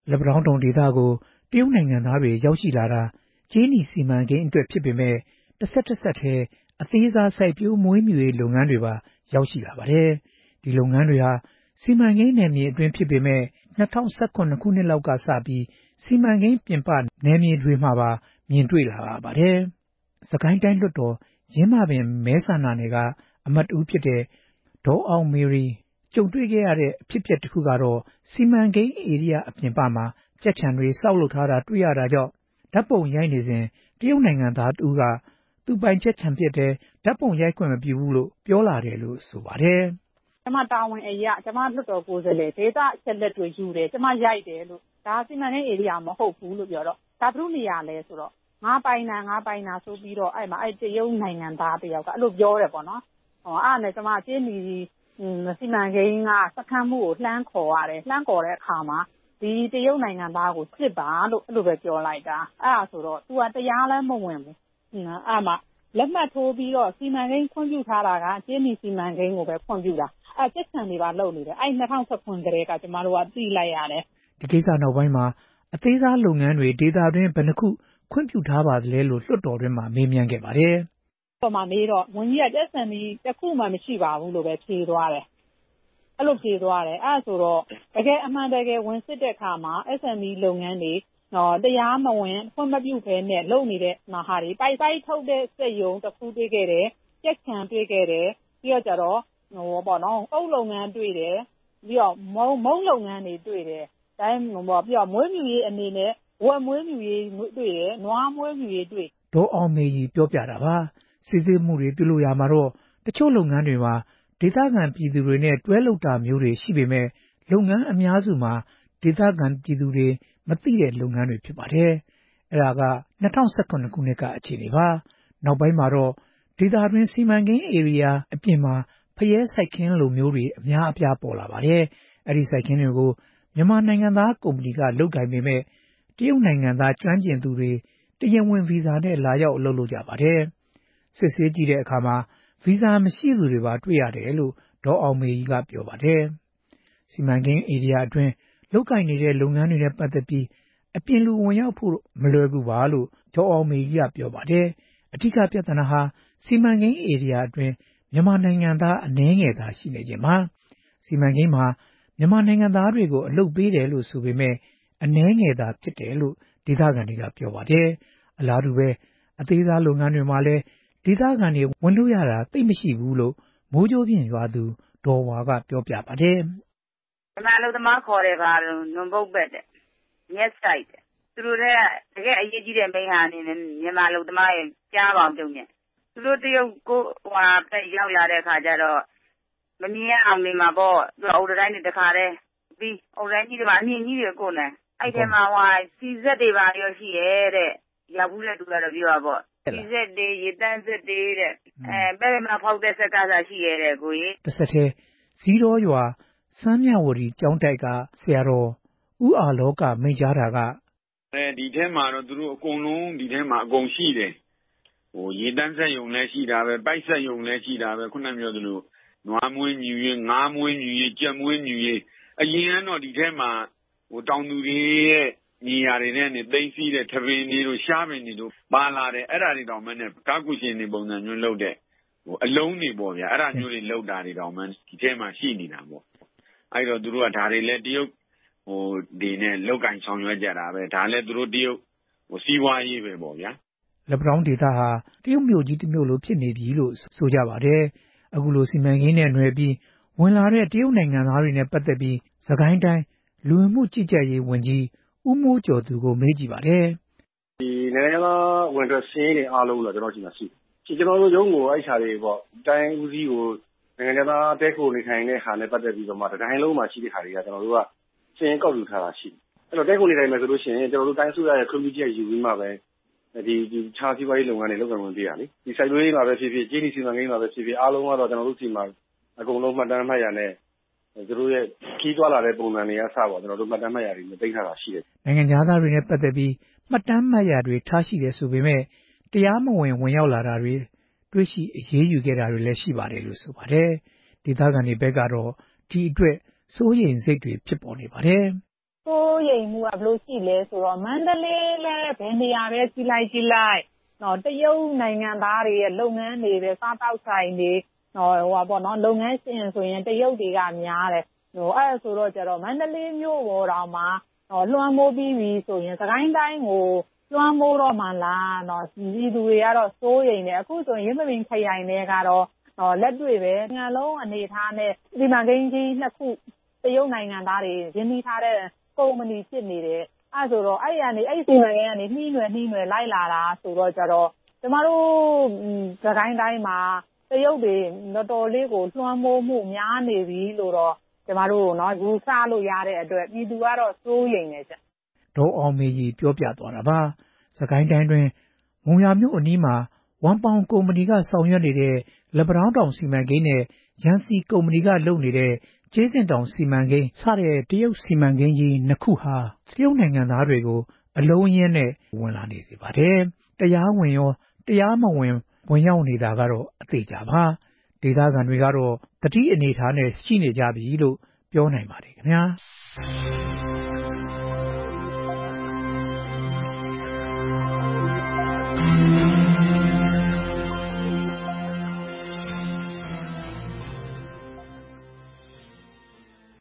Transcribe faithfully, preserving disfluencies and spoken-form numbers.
လက်ပံတောင်းတုံဒေသကိုတရုတ်နိုင်ငံသားတွေရောက်ရှိလာတာကြေးနီစီမံကိန်းအတွက်ဖြစ်ပေမဲ့တစ်ဆက်တစ်ဆက်တည်းအသေးစားစိုက်ပျိုးမွေးမြူရေးလုပ်ငန်းတွေပါရောက်ရှိလာပါတယ်။ဒီလုပ်ငန်းတွေဟာစီမံကိန်းနယ်မြေအတွင်းဖြစ်ပေမဲ့၂၀၁၇ခုနှစ်လောက်ကစပြီးစီမံကိန်းပြင်ပနယ်မြေတွေမှာပါမြင်တွေ့လာရပါတယ်။စကိုင်းတိုင်းလွှတ်တော်ရင်းမာပင်မဲဆန္ဒနယ်ကအမတ်ဦးဖြစ်တဲ့ဒေါ်အောင်မေရီကြုံတွေ့ခဲ့ရတဲ့အဖြစ်အပျက်တစ်ခုကတော့စီမံကိန်းဧရိယာအပြင်ပမှာကြက်ခြံတွေစောက်လုပ်ထားတာတွေ့ရတာကြောင့်ဓာတ်ပုံရိုက်နေစဉ်တရုတ်နိုင်ငံသားတူကသူပိုင်ကြက်ခြံဖြစ်တဲ့ဓာတ်ပုံရိုက်ခွင့်မပြုဘူးလို့ပြောလာတယ်လို့ဆိုပါတယ်။ကျမတာဝန်အရာကျမလွှတ်တော်ကိုယ်စားလှယ်ဒေသအချက်လက်တွေယူတယ်ကျမရိုက်တယ်လို့ဒါစီမံကိန်းဧရိယာမဟုတ်ဘူးလို့ပြောတော့ဒါသူနေရာလဲဆိုတော့ငါပိုင်နာငါပိုင်နာဆိုပြီးတော့အဲ့မှာအဲ့တရုတ်နိုင်ငံသားတယောက်ကအဲ့လိုပြောတယ်ပေါ့နော်။ဟောအဲ့နဲ့ကျမကျင်းဒီစီမံကိန်းကစခန်းမှုကိုလှမ်းခေါ်ရတယ်လှမ်းခေါ်တဲ့အခါမှာဒီတရုတ်နိုင်ငံသားကိုစစ်ပါလို့အဲ့လိုပဲပြောလိုက်တာအဲ့ဒါဆိုတော့ तू ကတရားလည်းမဝင်ဘူးအဲ့မှာလက်မှတ်ထိုးပြီးတော့စီမံကိန်းခွင့်ပြုထားတာကကျင်းဒီစီမံကိန်းကိုပဲခွင့်ပြုတာအဲ့ကျက်ဆန်တွေပါလုပ်နေတယ်အဲ့၂၀၁၇ကလေးကကျမတို့ကသိလိုက်ရတယ်ဒီကိစ္စနောက်ပိုင်းမှာအသေးစားလုပ်ငန်းတွေဒေသတွင်းဘယ်နှခုခွင့်ပြုထားပါသလဲလို့လွှတ်တော်တွင်မှမေးမြန်းခဲ့ပါတယ်။ပေါ်မှာမေးတော့ဝန်ကြီးကကျက်ဆန်ဒီတစ်ခုမှမရှိပါဘူးလို့ပဲဖြေသွားတယ်။အဲ့လိုဖြေသွားတယ်အဲ့ဆိုတော့တကယ်အမှန်တကယ်ဝင်စစ်တဲ့အခါမှာ S M E လုပ်ငန်းတွေနော်တရားမဝင်ခွင့်မပြုဘဲနဲ့လုပ်နေတဲ့မှာဟာတွေပိုက်ပိုက်ထုတ်တဲ့စက်ရုံတစ်ခုတွေ့ခဲ့တယ်ကြက်ခံတွေ့ခဲ့တယ်ပြီးတော့ကြတော့ဟိုပေါ့နော်အုပ်လုပ်ငန်းတွေ့တယ်ပြီးတော့မုံမုံလုပ်ငန်းတွေတွေ့တယ်တိုင်းဟိုပေါ့ပြီးတော့မွေးမြူရေးအနေနဲ့ဝက်မွေးမြူရေးတွေ့တယ်နွားမွေးမြူရေးတွေ့ဒေါ်အောင်မေကြီးပြောပြတာပါစစ်ဆေးမှုတွေပြုလုပ်ရမှာတော့တချို့လုပ်ငန်းတွေမှာဒေသခံပြည်သူတွေနဲ့တွဲလုပ်တာမျိုးတွေရှိပေမဲ့လုပ်ငန်းအများစုမှာဒေသခံပြည်သူတွေမသိတဲ့လုပ်ငန်းတွေဖြစ်ပါတယ်။အဲဒါက၂၀၁၇ခုနှစ်ကအခြေအနေပါ။နောက်ပိုင်းမှာတော့ဒေသတွင်းစီမံကိန်းဧရိယာအပြင်မှာဖရဲစိုက်ခင်းလိုမျိုးတွေအများအပြားပေါ်လာပါတယ်။အဲဒီစိုက်ခင်းတွေကိုမြန်မာနိုင်ငံသားကုမ္ပဏီကလုပ်ကိုင်ပေမဲ့တရုတ်နိုင်ငံသားကျွမ်းကျင်သူတွေတရားဝင်ဗီဇာနဲ့လာရောက်အလုပ်လုပ်ကြပါတယ်။စစ်ဆေးကြည့်တဲ့အခါမှာဗီဇာမရှိသူတွေပါတွေ့ရတယ်လို့ဒေါ်အောင်မေကြီးကပြောပါတယ်။စီမံကိန်းဧရိယာအတွင်းလုပ်ကိုင်နေတဲ့လုပ်ငန်းတွေနဲ့ပတ်သက်ပြီးအပြင်လူဝင်ရောက်ဖို့မလွယ်ကူပါလို့ဒေါ်အောင်မေကြီးကပြောပါတယ်။အထူးပြဿနာဟာစီမံကိန်းဧရိယာအတွင်းမြန်မာနိုင်ငံသားအနည်းငယ်သာရှိနေခြင်းပါ။စီမံကိန်းမှာမြန်မာနိုင်ငံသားတွေကိုအလုပ်ပေးတယ်လို့ဆိုပေမဲ့အနည်းငယ်သာဖြစ်တယ်လို့ဒေသခံတွေကပြောပါတယ်။အလားတူပဲအသေးစားလုပ်ငန်းတွေမှာလည်းဒေသခံတွေဝင်လို့ရတာသိမရှိဘူးလို့မိုးကြိုးပြင်ရွာသူဒေါ်ဝါကပြောပြပါတယ်။ဒီမှာအလုပ်သမားခေါ်တယ်ပါလို့နွန်ပုတ်ပက်တဲ့မျက်စိုက်တဲ့သူတို့ကတကယ်အရေးကြီးတဲ့မိန်းဟာအနေနဲ့မြန်မာအလုပ်သမားရဲ့ကြားပေါင်ပြုံးညက်သူတို့တရုတ်ကိုဟွာတက်ရောက်လာတဲ့အခါကျတော့မမြင်အောင်နေမှာပေါ့သူအုပ်တိုင်းတွေတခါတည်းပြီးအုပ်တိုင်းကြီးတွေမှာအမြင့်ကြီးတွေကိုနဲ့အဲ့ထဲမှာဟွာစီဇက်တွေပါရောရှိရဲ့တဲ့ရောက်ဘူးတဲ့သူကတော့ပြောပါပေါ့စီဇက်တွေရေတန်းစက်တွေတဲ့အဲပဲမှာဖောက်တဲ့စက်ကစားရှိရဲ့တဲ့ကိုကြီးတစ်ဆက်တည်းဇီးတော်ရွာစမ်းမြဝတီကျောင်းတိုက်ကဆရာတော်ဦးအာလောကမိန့်ကြားတာကအဲဒီထဲမှာတော့သူတို့အကုန်လုံးဒီထဲမှာအကုန်ရှိတယ်ဟိုရေတန်းဆက်ယုံလည်းရှိတာပဲပိုက်ဆက်ယုံလည်းရှိတာပဲခုနပြောသလိုနွားမွေးမြူရေးငါးမွေးမြူရေးကြက်မွေးမြူရေးအရင်ကတော့ဒီထဲမှာဟိုတောင်သူတွေရဲ့ညီယာတွေနဲ့နေသိသိတဲ့ထပင်းတွေတို့ရှားပင်တွေတို့ပါလာတယ်အဲ့ဒါတွေတောင်မှနဲ့ကားကုရှင်တွေပုံစံမျိုးလုပ်တဲ့ဟိုအလုံးတွေပေါ့ဗျာအဲ့ဒါမျိုးတွေလောက်တာတွေတောင်မှဒီထဲမှာရှိနေတာပေါ့အဲ့တော့သူတို့ကဒါတွေလည်းတရုတ်ဟိုဒီနဲ့လောက်ကင်ဆောင်ရွက်ကြတာပဲဒါလည်းသူတို့တရုတ်ဟိုစီးပွားရေးပဲပေါ့ဗျာလက်ပံဒေသဟာတရုတ်မြို့ကြီးတစ်မြို့လိုဖြစ်နေပြီလို့ဆိုကြပါတယ်အခုလိုစီမံကိန်းနဲ့နွယ်ပြီးဝင်လာတဲ့တရုတ်နိုင်ငံသားတွေနဲ့ပတ်သက်ပြီးစကိုင်းတိုင်းလူဝင်မှုကြီးကြပ်ရေးဝန်ကြီးဦးမိုးကျော်သူကိုမေးကြည့်ပါတယ်ဒီနိုင်ငံသားဝန်ထမ်းစင်းတွေအားလုံးတော့ကျွန်တော်ရှိမှရှိတယ်ကျွန်တော်တို့ရုံးကိုအဲ့ခြာတွေပေါ့တိုင်းဦးစီးကိုနိုင်ငံသားတဲခိုနေထိုင်တဲ့ဟာနဲ့ပတ်သက်ပြီးတော့မှတိုင်းလုံးမှာရှိတဲ့ဟာတွေကကျွန်တော်တို့ကစင်းကောက်ယူထားတာရှိတယ်အဲ့တော့တဲခိုနေထိုင်မယ်ဆိုလို့ရှိရင်ကျွန်တော်တို့တိုင်းစုရရဲ့ခွင့်ပြုချက်ယူပြီးမှပဲဒီဒီခြားစီးပွားရေးလုပ်ငန်းတွေလုပ်ကိုင်ဝင်ပြရလေဒီစိုက်ပျိုးရေးမှာပဲဖြစ်ဖြစ်ကျေးနီစီမံကိန်းမှာပဲဖြစ်ဖြစ်အားလုံးကတော့ကျွန်တော်တို့စီမှာအကုန်လုံးမှတ်တမ်းမှတ်ရနဲ့သူတို့ရဲ့ခီးသွားလာတဲ့ပုံစံတွေကစပါကျွန်တော်တို့မှတ်တမ်းမှတ်ရတွေမသိထားတာရှိတယ်နိုင်ငံသားတွေနဲ့ပတ်သက်ပြီးမှတ်တမ်းမှတ်ရတွေထားရှိတယ်ဆိုပေမဲ့တရားမဝင်ဝင်ရောက်လာတာတွေတွေ့ရှိအရေးယူခဲ့တာတွေလည်းရှိပါတယ်လို့ဆိုပါတယ်ဒေသခံတွေဘက်ကတော့ဒီအတွက်စိုးရိမ်စိတ်တွေဖြစ်ပေါ်နေပါတယ်စိုးရိမ်မှုကဘယ်လိုရှိလဲဆိုတော့မန္တလေးလည်းဘယ်နေရာပဲကြီးလိုက်ကြီးလိုက်နော်တရုတ်နိုင်ငံသားတွေရဲ့လုပ်ငန်းတွေပဲစားတောက်ဆိုင်တွေနော်ဟိုပါပေါ့နော်လုပ်ငန်းရှင်ဆိုရင်တရုတ်တွေကများတယ်ဟိုအဲ့ဆိုတော့ကျတော့မန္တလေးမြို့ပေါ်တော်မှာနော်လွှမ်းမိုးပြီးပြီဆိုရင်စကိုင်းတိုင်းကိုလွှမ်းမိုးတော့မှလားနော်ဒီလူတွေကတော့စိုးရိမ်တယ်အခုဆိုရင်ရင်းမပင်ခရိုင်တွေကတော့နော်လက်တွေ့ပဲငါလုံးအနေထားနဲ့ဒီမှာဂိမ်းကြီးနှစ်ခုတရုတ်နိုင်ငံသားတွေရင်းနှီးထားတဲ့ကုမ္ပဏီဖြစ်နေတယ်အဲဆိုတော့အဲ့ရနေအဲ့စီမံကိန်းကနေနှီးနွယ်နှီးနွယ်လိုက်လာတာဆိုတော့ကျတော့ကျမတို့စကိုင်းတိုင်းမှာတရုတ်တွေတော်တော်လေးကိုလွှမ်းမိုးမှုများနေပြီလို့တော့ကျမတို့နော်ယူဆလို့ရတဲ့အတွက်ပြည်သူကတော့စိုးရိမ်နေကြဒေါ်အောင်မေကြီးပြောပြသွားတာပါစကိုင်းတိုင်းတွင်မုံရမြို့အနီးမှာဝမ်ပေါင်ကုမ္ပဏီကဆောင်ရွက်နေတဲ့လက်ပံတောင်စီမံကိန်းနဲ့ရန်စီကုမ္ပဏီကလုပ်နေတဲ့ကျေးစင်တောင်စီမံကိန်းစတဲ့တရုတ်စီမံကိန်းကြီးနှစ်ခုဟာတရုတ်နိုင်ငံသားတွေကိုအလုံးရင်းနဲ့ဝင်လာနေစေပါတယ်တရားဝင်ရောတရားမဝင်ဝင်ရောက်နေတာကတော့အသေးကြပါဒေသခံတွေကတော့တတိအနေထားနဲ့ရှိနေကြပြီလို့ပြောနိုင်ပါတယ်ခင်ဗျာ